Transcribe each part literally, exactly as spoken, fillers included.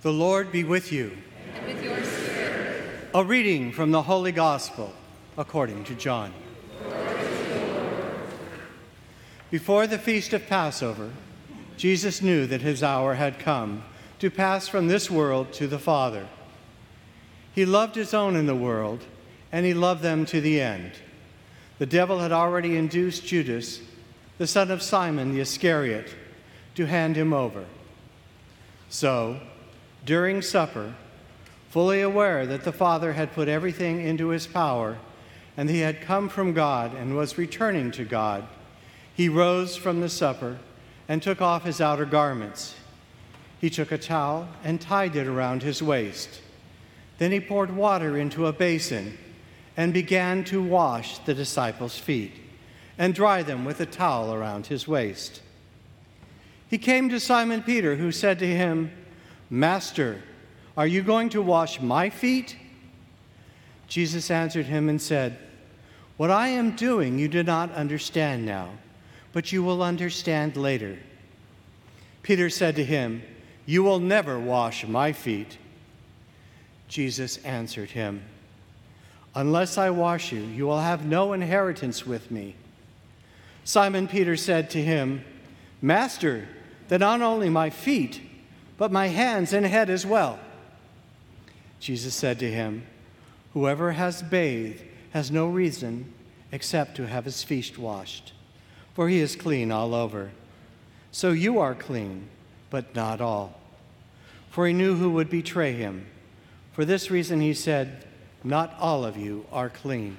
The Lord be with you. And with your spirit. A reading from the Holy Gospel according to John. Before the feast of Passover, Jesus knew that his hour had come to pass from this world to the Father. He loved his own in the world, and he loved them to the end. The devil had already induced Judas, the son of Simon the Iscariot, to hand him over. So, during supper, fully aware that the Father had put everything into his power, and he had come from God and was returning to God, he rose from the supper and took off his outer garments. He took a towel and tied it around his waist. Then he poured water into a basin and began to wash the disciples' feet and dry them with a towel around his waist. He came to Simon Peter, who said to him, "Master, are you going to wash my feet?" Jesus answered him and said, "What I am doing you do not understand now, but you will understand later." Peter said to him, "You will never wash my feet." Jesus answered him, "Unless I wash you, you will have no inheritance with me." Simon Peter said to him, "Master, that not only my feet, but my hands and head as well." Jesus said to him, "Whoever has bathed has no reason except to have his feet washed, for he is clean all over. So you are clean, but not all." For he knew who would betray him. For this reason he said, "Not all of you are clean."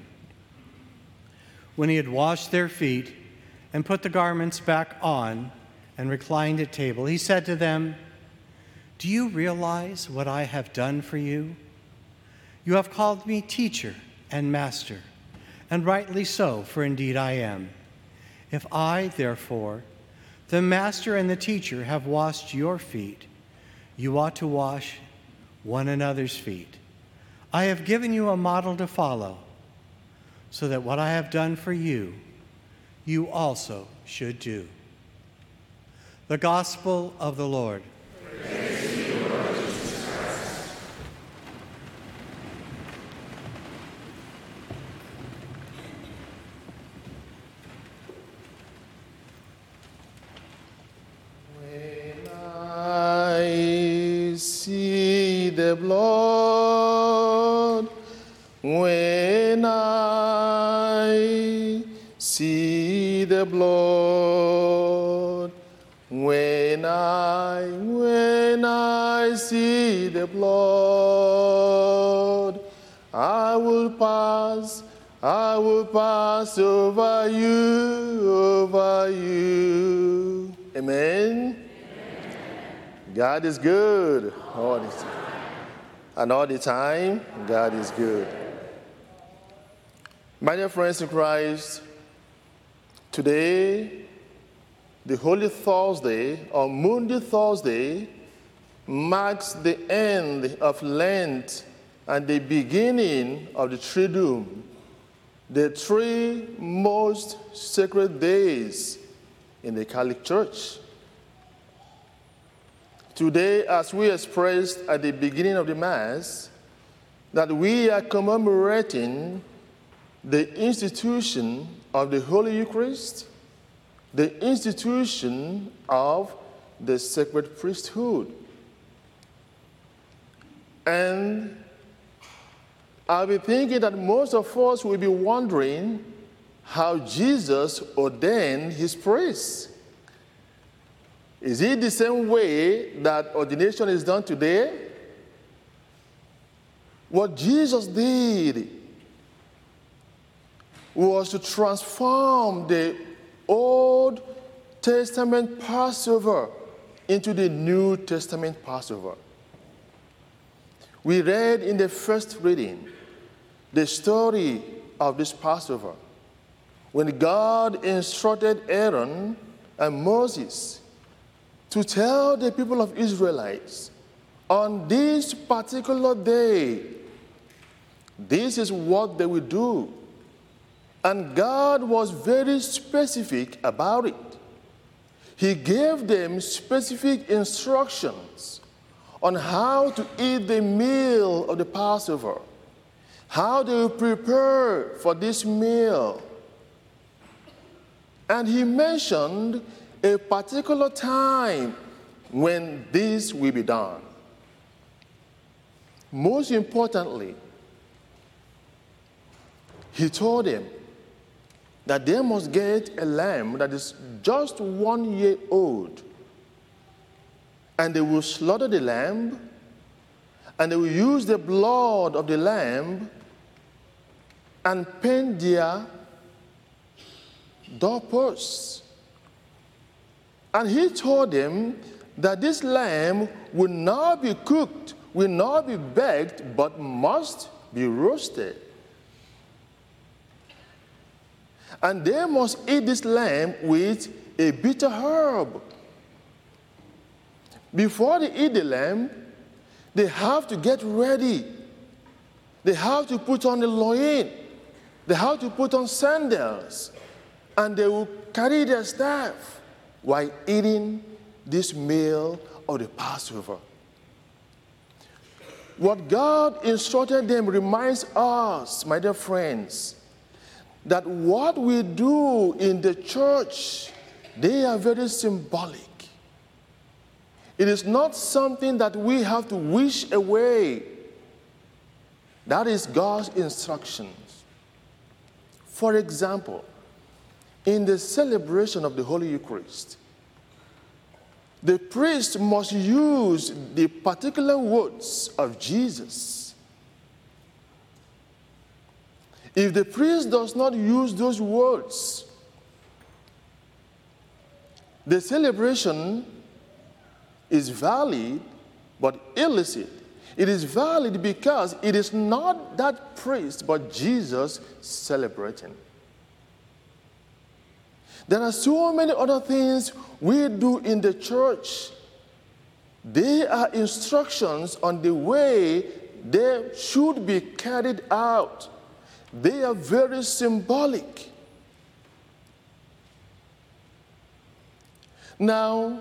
When he had washed their feet and put the garments back on and reclined at table, he said to them, "Do you realize what I have done for you? You have called me teacher and master, and rightly so, for indeed I am. If I, therefore, the master and the teacher, have washed your feet, you ought to wash one another's feet. I have given you a model to follow, so that what I have done for you, you also should do." The Gospel of the Lord. Praise to you, Lord Jesus Christ. When I see the blood, when I see the blood, when I, when I see the blood, I will pass, I will pass over you, over you. Amen? Amen. God is good all the time. And all the time, God is good. My dear friends in Christ, today, the Holy Thursday, or Maundy Thursday, marks the end of Lent and the beginning of the Triduum, the three most sacred days in the Catholic Church. Today, as we expressed at the beginning of the Mass, that we are commemorating the institution of the Holy Eucharist, the institution of the sacred priesthood. And I'll be thinking that most of us will be wondering how Jesus ordained his priests. Is it the same way that ordination is done today? What Jesus did was to transform the Old Testament Passover into the New Testament Passover. We read in the first reading the story of this Passover when God instructed Aaron and Moses to tell the people of Israelites, on this particular day, this is what they will do. And God was very specific about it. He gave them specific instructions on how to eat the meal of the Passover, how they will prepare for this meal. And he mentioned a particular time when this will be done. Most importantly, he told them that they must get a lamb that is just one year old, and they will slaughter the lamb, and they will use the blood of the lamb and paint their doorposts. And he told them that this lamb will not be cooked, will not be baked, but must be roasted. And they must eat this lamb with a bitter herb. Before they eat the lamb, they have to get ready. They have to put on the loin. They have to put on sandals. And they will carry their staff while eating this meal of the Passover. What God instructed them reminds us, my dear friends, that what we do in the church, they are very symbolic. It is not something that we have to wish away. That is God's instructions. For example, in the celebration of the Holy Eucharist, the priest must use the particular words of Jesus. If the priest does not use those words, the celebration is valid but illicit. It is valid because it is not that priest but Jesus celebrating. There are so many other things we do in the church. They are instructions on the way they should be carried out. They are very symbolic. Now,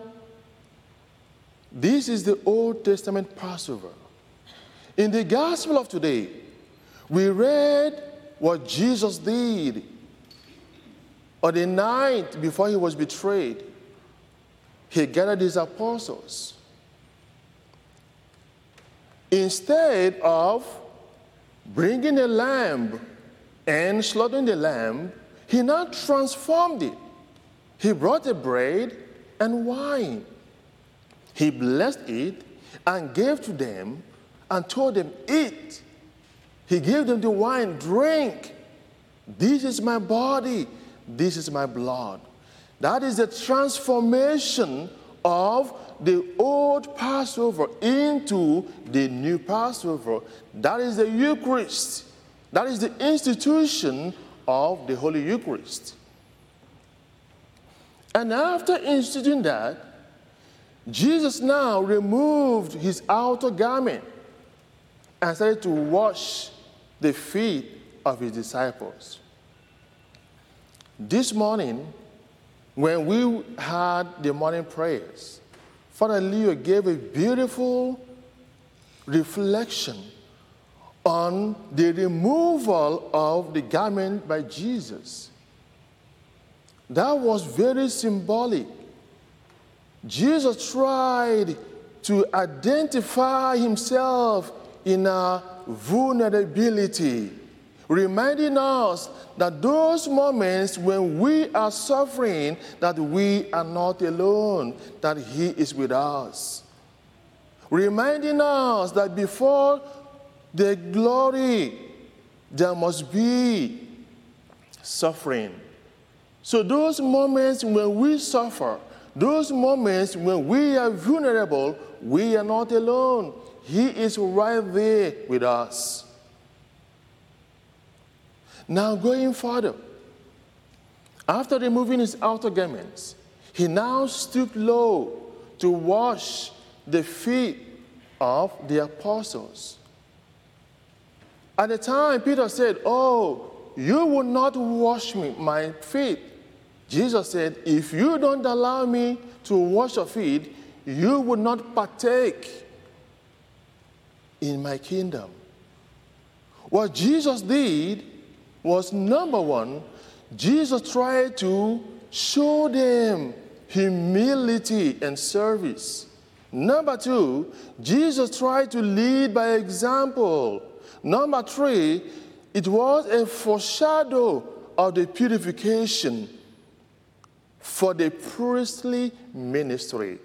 this is the Old Testament Passover. In the Gospel of today, we read what Jesus did on the night before he was betrayed. He gathered his apostles. Instead of bringing a lamb and slaughtering the lamb, he now transformed it. He brought a bread and wine. He blessed it and gave to them and told them, eat. He gave them the wine, drink. This is my body. This is my blood. That is the transformation of the old Passover into the new Passover. That is the Eucharist. That is the institution of the Holy Eucharist. And after instituting that, Jesus now removed his outer garment and started to wash the feet of his disciples. This morning, when we had the morning prayers, Father Leo gave a beautiful reflection on the removal of the garment by Jesus. That was very symbolic. Jesus tried to identify himself in our vulnerability, reminding us that those moments when we are suffering, that we are not alone, that he is with us. Reminding us that before the glory, there must be suffering. So those moments when we suffer, those moments when we are vulnerable, we are not alone. He is right there with us. Now going further, after removing his outer garments, he now stooped low to wash the feet of the apostles. At the time, Peter said, "Oh, you will not wash me, my feet." Jesus said, "If you don't allow me to wash your feet, you will not partake in my kingdom. What Jesus did was, number one, Jesus tried to show them humility and service. Number two, Jesus tried to lead by example. Number three, it was a foreshadow of the purification for the priestly ministry.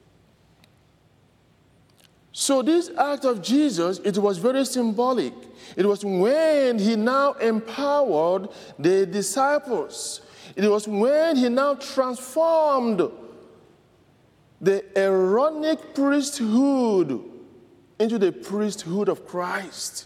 So this act of Jesus, it was very symbolic. It was when he now empowered the disciples. It was when he now transformed the Aaronic priesthood into the priesthood of Christ.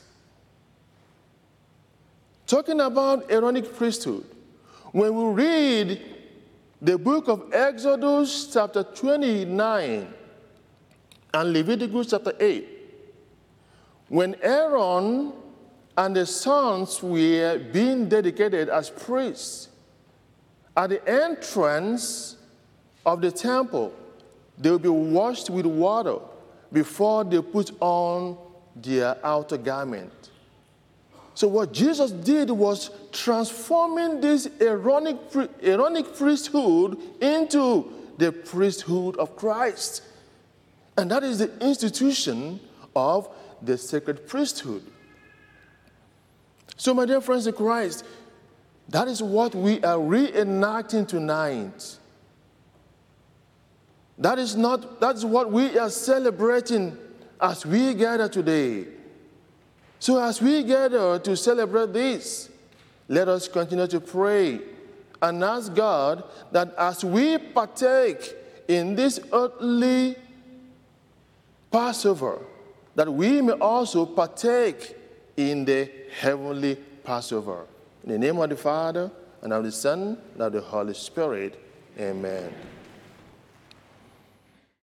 Talking about Aaronic priesthood, when we read the book of Exodus chapter twenty-nine and Leviticus chapter eight, when Aaron and the sons were being dedicated as priests, at the entrance of the temple, they will be washed with water before they put on their outer garment. So what Jesus did was transforming this Aaronic, Aaronic priesthood into the priesthood of Christ. And that is the institution of the sacred priesthood. So my dear friends in Christ, that is what we are reenacting tonight. That is not, that's what we are celebrating as we gather today. So as we gather to celebrate this, let us continue to pray and ask God that as we partake in this earthly Passover, that we may also partake in the heavenly Passover. In the name of the Father, and of the Son, and of the Holy Spirit, amen.